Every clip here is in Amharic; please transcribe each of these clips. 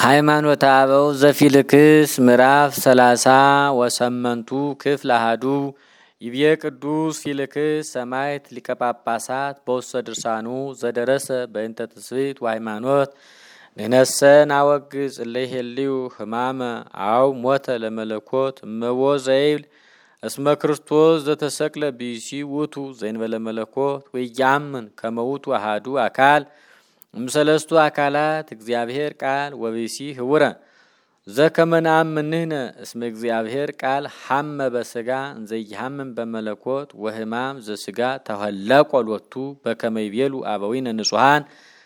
ሃይማኖተ አበው ዘፊልክስ ምዕራፍ 30 ወሰመንቱ ክፍል አሐዱ ይብየ ቅዱስ ፊልክስ ሰማዕት ሊቀ ጳጳሳት በውስተ ድርሳኑ ዘደረሰ በእንተ ትስብእት ወሃይማኖት ንነሰን አወግዝ ለይሄልዩ ሕማመ አው ሞተ ለመለኮት እመቦ ዘይብል እስመ ክርስቶስ ዘተሰቅለ ቢሲ ውቱ ዘእንበለ መለኮት ወያምን ከመውቱ አሐዱ አካል እምሰለስቱ አካላት እግዚአብሔር ቃል ወቢሲ ህውረ ዘከመናምንነ እስመ እግዚአብሔር ቃል ሐመ በስጋ እንዘይሐምም በመለኮት ወህማም ዘስጋ ተወለቆሎቱ በከመይቤሉ አበዊነ ንጹሃን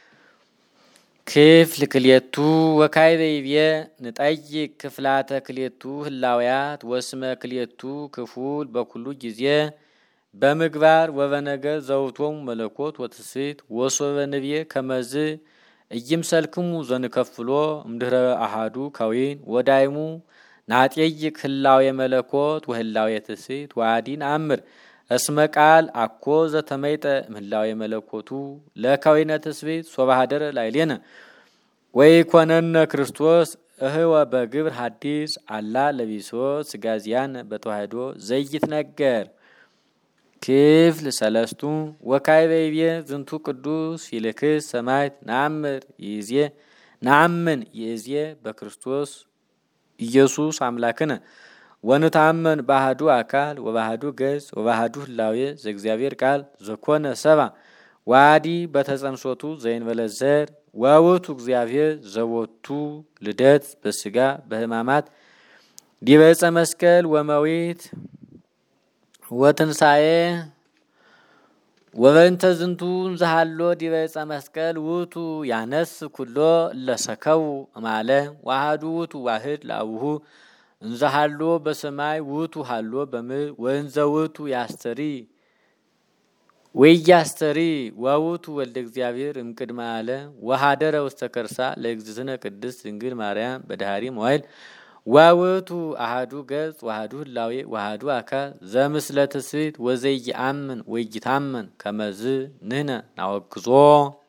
ክፍል ክልኤቱ ወካይበይብየ ንጠይቅ ክፍላተ ክልኤቱ ህላውያት ወስመ ክልኤቱ ክፉል በኩሉ ጊዜ በምግባር ወበነገር ዘውቶም መለኮት ወትስብእት ወሶበ ንብየ ከመዝ እይምሰልክሙ ዘንከፍሎ እምድህረ አሐዱ ከዊን ወዳይሙ ናጤይቅ ህላዌ መለኮት ወህላዌ ትስብእት ወአዲን አምር እስመ ቃል አኮ ዘተመይጠ ህላዌ መለኮቱ ለከዊነ ትስብእት ሶበ ኀደረ ላዕሌነ ወይኮነነ ክርስቶስ እህወ በግብር ሐዲስ አላ ለቢሶ ስጋዚያን በተዋህዶ ዘይትነገር ክፍል ሰለስቱ ወካይበይብየ ዝንቱ ቅዱስ ፊልክስ ሰማዕት ናምን ይእዜ በክርስቶስ ኢየሱስ አምላክነ ወንታመን በአሐዱ አካል ወበአሐዱ ገጽ ወበአሐዱ ህላዌ ዘእግዚአብሔር ቃል ዘኮነ ሰብአ ወአዲ በተጸንሶቱ ዘእንበለ ዘር ወውእቱ እግዚአብሔር ዘቦቱ ልደት በስጋ በሕማማት ዲበ ዕፀ መስቀል ወመዊት ወትንሳኤ ወበእንተ ዝንቱ እንዘሃሎ ዲበ ዕፀ መስቀል ውእቱ ያነስ ኩሎ ለሰከው እማለ ወአሐዱ ውእቱ ዋህድ ለአቡሁ እንዘሃሎ በሰማይ ውእቱ ሃሎ በምድር ወእንዘ ውእቱ ያስተሪ ወያስተሪ ወውእቱ ወልደ እግዚአብሔር እምቅድመ ዓለም ወኀደረ ውስተ ከርሳ ለእግዝእትነ ቅድስት ድንግል ማርያም በዳህሪ መዋዕል ወውእቱ አሐዱ ገጽ ወአሐዱ ህላዌ ወአሐዱ አካል ዘምስለ ትስብእት ወዘይአምን ወይታመን ከመዝ ንሕነ ናወግዞ